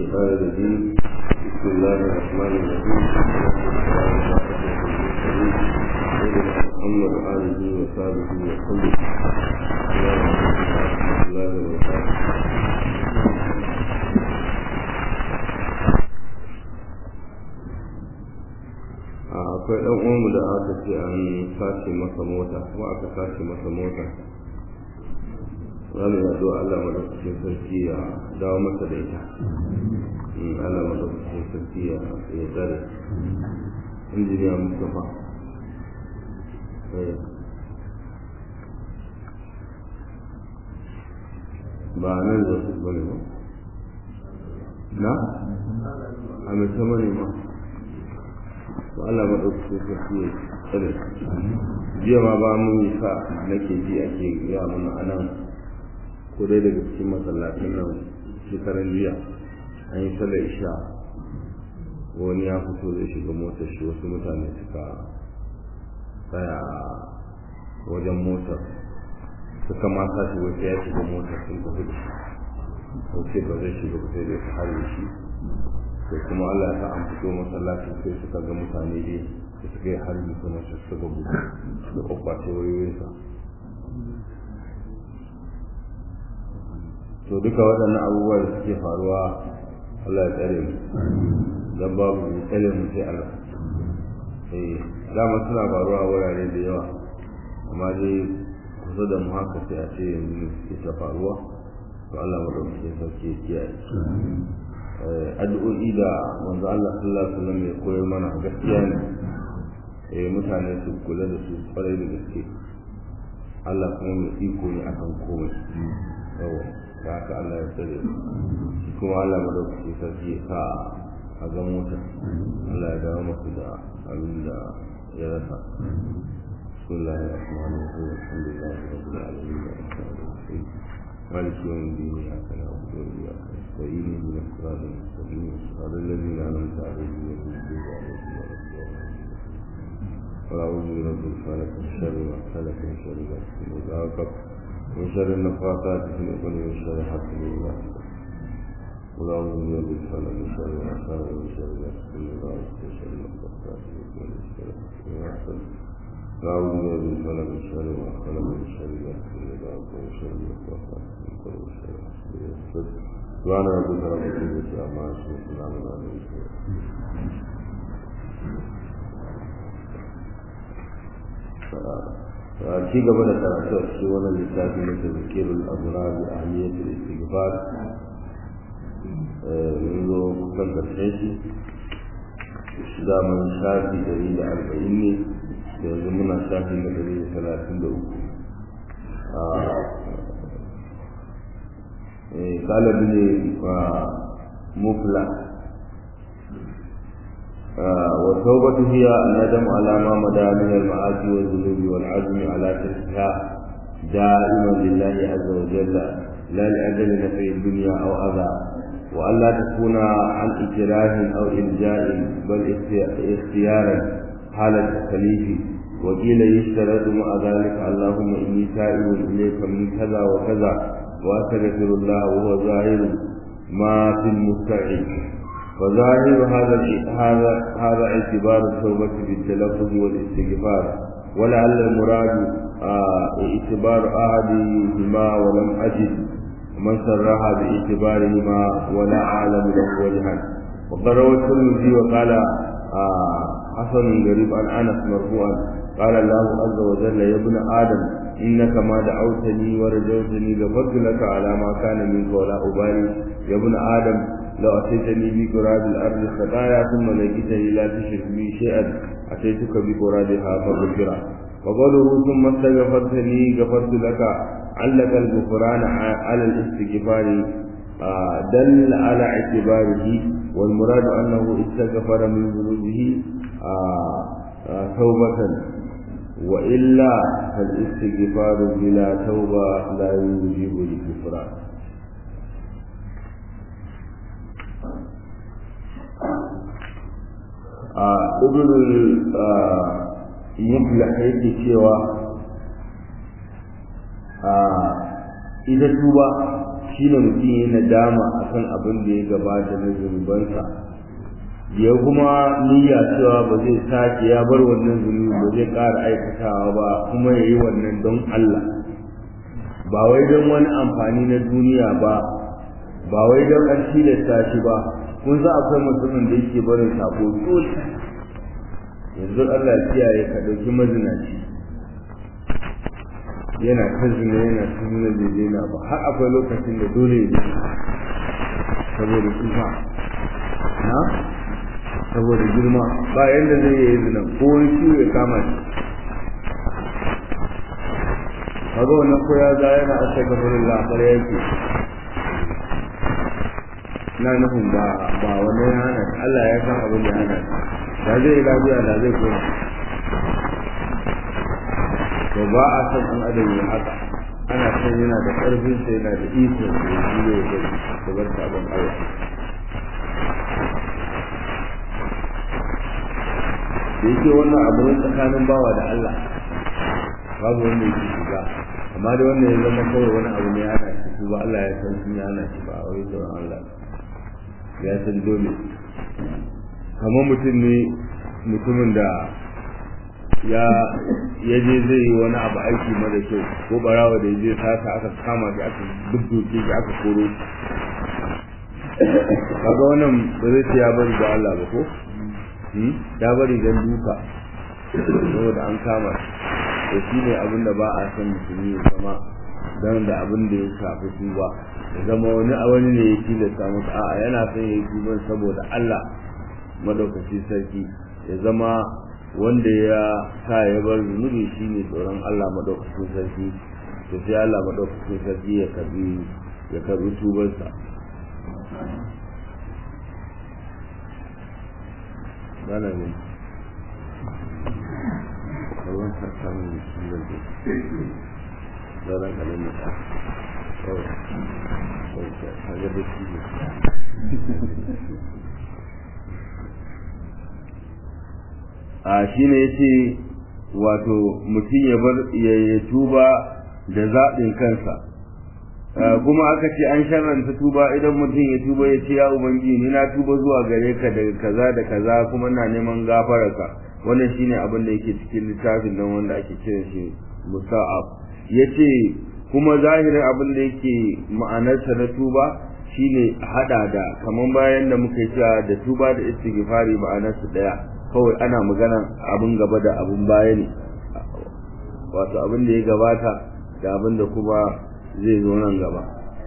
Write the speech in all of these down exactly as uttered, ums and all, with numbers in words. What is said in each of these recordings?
الشيطان الرجيم بسم الله الرحمن الرحيم محمد آله وصحبه وسلم الله وبركاته. akwai ɗan uwanmu da aka ce an sace masa mota kuma aka sace masa mota wani ya zo Allah madaukakin sarki ya dawo masa da ita. Allah madaukakin sarki ya tsare injiniya Mustapha ba nan da su bane ba na a mai sama ne ma ba Allah madaukakin sarki ya tsare. Jiya ma ba mun yi sa nake ji ake gaya mana a nan ko dai daga cikin masallacin nan shekaran jiya an yi sallar isha wani ya fito zai shiga motar shi, wasu mutane suka tsaya wajen motar suka mata shi wasu ya shiga motar sun tafi da shi wace ba zai shiga ba sai dai su harbe shi. sai kuma Allah ya sa an fito masallacin sai suka ga mutane dai da suka yi harbi suna su suka gudu da kwakwace wayoyinsa. to duka waɗannan abubuwa da suke faruwa Allah ya tsare mu dan babu mai tsare mu sai Allah. eh dama suna faruwa wurare da yawa amma dai kusa da mu haka sai a ce yanzu suke ta faruwa to Allah madaukakin sarki ya kiyaye. addu'o'i da manzo Allah sallallahu alaihi wasallam ya koyar mana gaskiya ne eh mutane su kula da su kwarai da gaske. Allah kuma mai iko ne akan komai. yawa da haka Allah ya tsare shi kuma Allah madaukaki sarki ya sa a ga mota Allah ya dawo masa da abin da ya rasa. bismillahir rahmanir rahim alhamdulillahi rabbil alamin مالك يوم الدين إياك نعبد وإياك نستعين اهدنا الصراط المستقيم صراط الذين أنعمت عليهم غير المغضوب عليهم ولا الضالين. ونعوذ برب الفلق من شر ما خلق من شر غاسق إذا وقب من شر النفاثات في العقد من شر حاسد إذا حسد. ونعوذ برب الفلق من شر ما خلق من شر غاسق إذا وقب من شر النفاثات في العقد من شر حاسد إذا حسد. نعوذ برب الفلق من شر ما خلق من شر غاسق إذا وقب من شر النفاثات سبحان ربك رب العزة عما يصفون وسلام على المرسلين. ci gaba da karatu a cikin wannan littafi na tazkirul abrar bi ahmiyatul istighfar. mun zo kusan karshen shi da mun shafi dari da arba'in ne da yanzu muna shafi na dari da talatin da uku. قال ابن مفلح والتوبة هي الندم على ما مدى من المعاصي والذنوب والعزم على تركها دائما لله عز وجل لا لأجل نفع الدنيا أو أذى، وألا تكون عن إكراه أو إلجاء بل اختيارا حال التكليف. وقيل يشترط مع ذلك اللهم إني تائب إليك من كذا وكذا وأستغفر الله وهو ظاهر ما في المستعين. وظاهر هذا هذا هذا اعتبار التوبة بالتلفظ والاستغفار، ولعل المراد اعتبار أحدهما ولم أجد من صرح باعتبارهما ولا أعلم له وجها. وقد روى الترمذي وقال حسن غريب عن أنس مرفوعا قال الله عز وجل يا ابن آدم إنك ما دعوتني ورجوتني غفرت لك على ما كان منك ولا أبالي. يا ابن آدم لو أتيتني بقراب الأرض خطايا ثم لقيتني لا تشرك بي شيئا أتيتك بقرابها فغفرا. وقوله ثم استغفرتني غفرت لك علق الغفران على الاستغفار دل على اعتباره، والمراد أنه استغفر من ذنوبه توبة، وإلا فالاستغفار بلا توبة لا يوجب الغفران. ابن المفلح yake cewa ita tuba shine mutum ya nadama akan abin da ya gabata na zunubansa ya kuma niyya cewa ba zai sake ya bar wannan zunubi ba zai ƙara aikatawa ba kuma ya yi wannan don Allah ba wai don wani amfani na duniya ba ba wai don an tilasta shi ba. kun za akwai mutumin da yake barin sako dole yanzu Allah ya kiyaye ka dauki mazinaci yana kazina yana tunna da dena ba har akwai lokacin da dole ya saboda tsufa na saboda girma ba yanda zai yi zina ko wani ciwo ya kama shi kaga wannan ko ya za yana astaghfirullah kare yake na nufin ba ba wani ya hana Allah ya san abin da hana da zai lafiya da zai koma to ba a san an adam ya haka ana san yana da karfin sai yana da iko da jiyo da bar sabon Allah da yake wannan abu ne tsakanin bawa da Allah babu wanda yake shiga amma da wannan ya zama kawai wani abu ne yana shi ba Allah ya san shi yana shi ba wai don Allah ya san dole kamar mutum ne mutumin da ya yaje zai yi wani abu aiki mara kyau ko barawa da yaje sata aka kama shi aka dubbuke shi aka koro kaga wannan ba zai ce ya bari da Allah ba ko ya bari dan duka saboda an kama shi shi ne abin da ba a san musulmi ya zama dan da abin da ya shafi su ba ya zama wani a wani ne ya tilasta masa a'a yana son ya yi tuban saboda Allah madaukaki sarki ya zama wanda ya sa ya bar zunubi shine tsoron Allah madaukakin sarki to sai Allah madaukakin sarki ya karbi ya karbi tubansa bana ne kawai ka samu zunubi zaran kalin da kawai kawai ka ga da shi a shi ne ya ce wato mutum ya bar ya tuba da zaɓin kansa kuma aka ce an sharranta tuba idan mutum ya tuba ya ce ya ubangiji ni na tuba zuwa gare ka daga kaza da kaza kuma ina neman gafararka wannan shine abin da yake cikin littafin nan wanda ake kiran shi musa'ab yace kuma zahirin abin da yake ma'anarsa na tuba shine hada da kaman bayan da muka yi da tuba da istighfari ma'anarsu daya kawai ana magana abin gaba da abin baya ne wato abin da ya gabata da abin da kuma zai zo nan gaba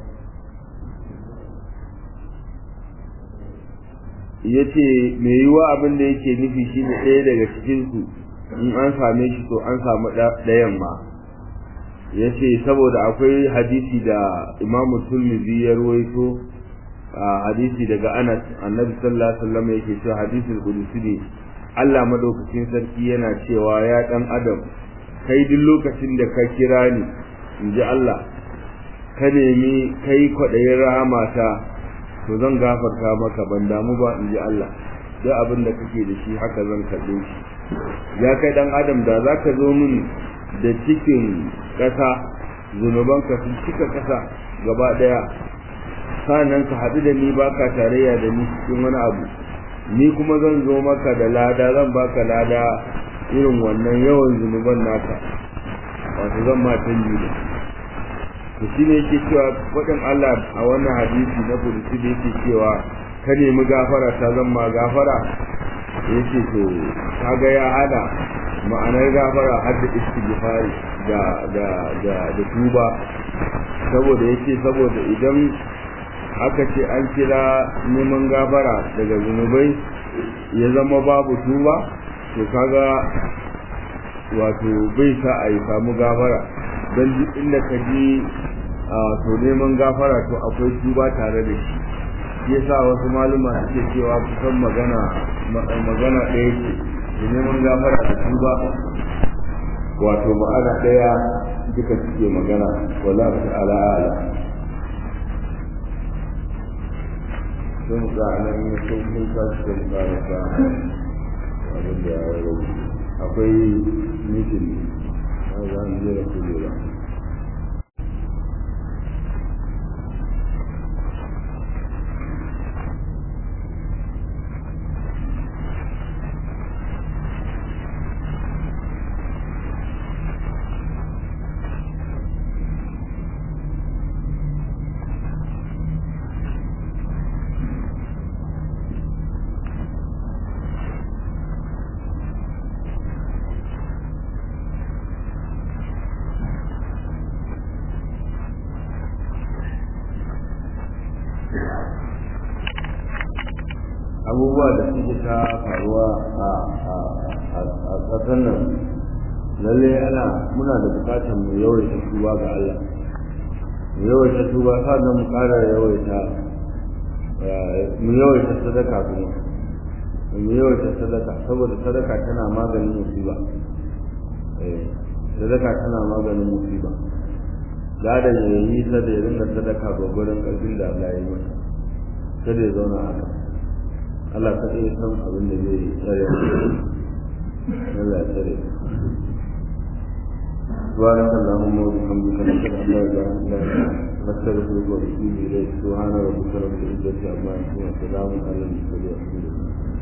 yace me yiwa abin da yake nufi shine ɗaya daga cikin su in an same shi to an samu ɗayan ma yace saboda akwai hadisi da Imam Tirmidhi ya rawaito hadisi daga Anas annabi sallallahu alaihi wasallam yake cewa hadisul qudsi ne Allah madaukakin sarki yana cewa ya dan adam kai duk lokacin da ka kira ni inji Allah ka nemi kai kwadayin rahamata to zan gafarta maka ban damu ba inji Allah duk abin da kake da shi haka zan karbe shi ya kai dan adam da zaka zo min da cikin kasa zunubanka sun cika kasa gaba daya sanan ka hadu da ni baka tarayya da ni cikin wani abu ni kuma zan zo maka da lada zan baka lada irin wannan yawan zunuban naka wato zan ma tanji da to shine yake cewa wadin Allah a wannan hadisi na kudusi da yake cewa ka nemi gafara ta zan ma gafara yake to kaga ya hada ma'anar gafara har da istighfari da da da da tuba saboda yake saboda idan aka ce an kira neman gafara daga zunubai ya zama babu tuba to kaga wato bai sa a yi samu gafara don duk inda ka ji to neman gafara to akwai tuba tare da shi yasa wasu maluma suke cewa kusan magana magana ɗaya ce da neman gafara da tuba wato ma'ana ɗaya duka suke magana wallahu ta'ala a'lam sun zanen sun kun tashi da mukarata abin da ya rauki akwai mitin a zan jera kujera abubuwa da suke ta faruwa a ƙasar nan lalle ana muna da bukatar mu yawaita tuba ga Allah mu yawaita tuba sannan mu ƙara yawaita mu yawaita sadaka kuma mu yawaita sadaka saboda sadaka tana maganin musiba eh sadaka tana maganin musiba ladan ya yi ta da ya rinka sadaka gwagwarin ƙarfin da Allah ya yi masa kada ya zauna haka Allah ta ɗaya san abin da zai tsare Allah ya tsare سبحانك اللهم وبحمدك نشهد ان لا اله الا انت نستغفرك ونتوب اليك سبحان ربك رب العزه عما يصفون وسلام على المرسلين